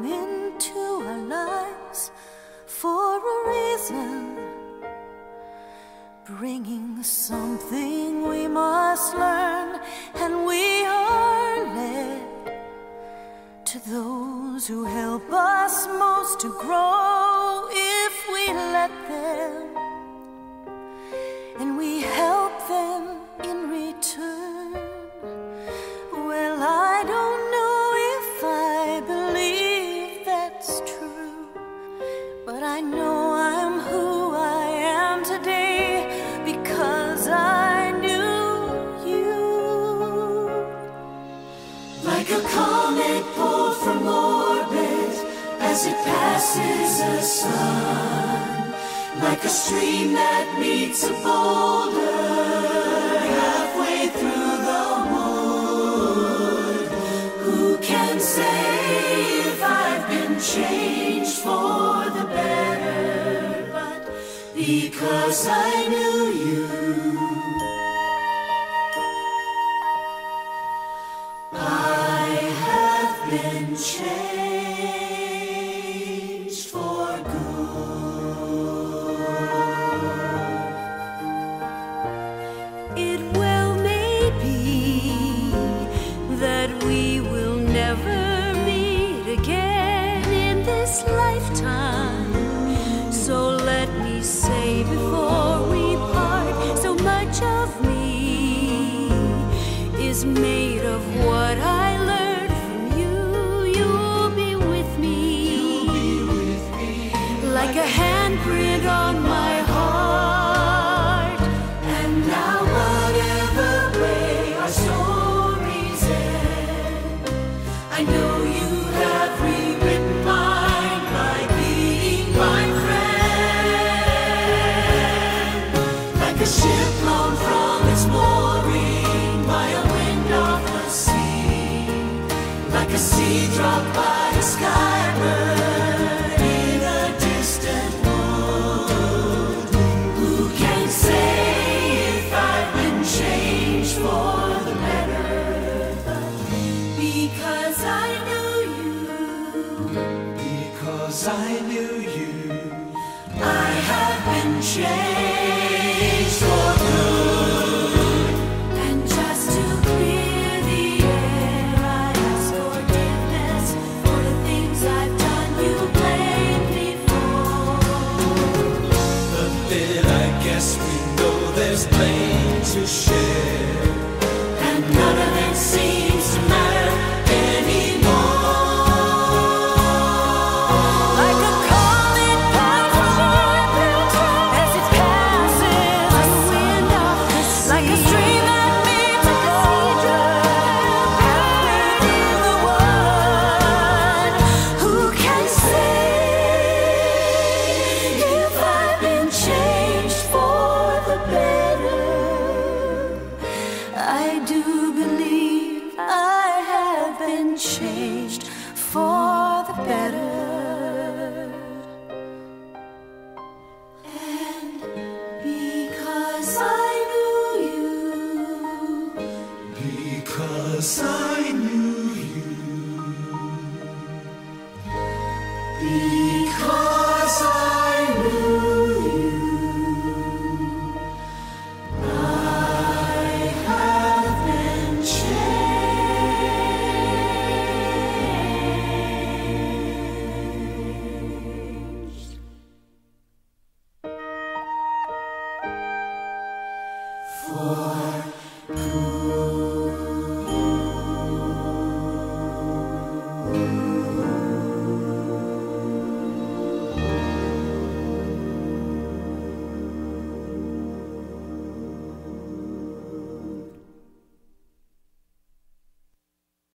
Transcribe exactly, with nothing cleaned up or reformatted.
come into our lives for a reason, bringing something we must learn, and we are led to those who help us most to grow if we let them, and we help them in return. Well, I don't know if I believe that's true, but I know I'm who I am today because I knew you. Like a comet pulled from orbit as it passes the sun, like a stream that meets a boulder halfway through the wood. Who can say if I've been changed for the better? But because I knew you, I have been changed for good. It well may be that we will never meet again in this lifetime. So let me say before we part, so much of me is made of what I learned from you. You'll be with me, You'll be with me. Like a handprint on my heart. And now whatever way our stories end, I know you have rewritten mine by being my friend. Like a ship blown from its mooring by a wind off the sea, like a sea dropped by a skybird in a distant wood. Who can say if I've been changed for the better? But because I knew you, because I knew you, I have been changed for good. And just to clear the air, I ask forgiveness for the things I've done you blamed me for. But then I guess we know there's blame to share, And none of it seems to matter anymore. Like a comet passes as it passes the wind off the sea, like a stream that meets a cathedral halfway through the wood. Who can say if I've been changed for the better? I do believe I have been changed for the better. And because I knew you, because I knew you. because